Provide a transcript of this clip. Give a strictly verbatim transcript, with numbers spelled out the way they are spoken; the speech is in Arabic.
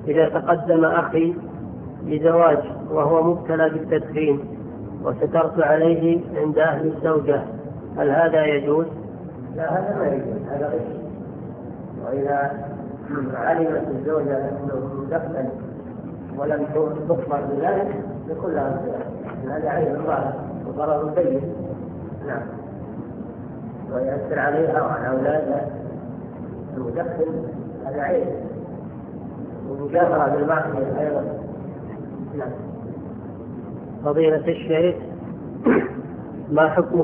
إذا تقدم أخي لزواج وهو مبتلى بالتدخين وسترت عليه عند أهل الزوجة، هل هذا يجوز؟ لا، هذا ما يجوز، هذا غش. وإذا علمت الزوجة أنه مدخن ولم تخبر بذلك يكون لها هذا عيب الله وضرر بين. نعم. ويأثر عليها وعلى أولادها المدخن، هذا عيب ومجاهرة بالمعصية أيضا. نعم. فضيلة الشيخ، ما حكم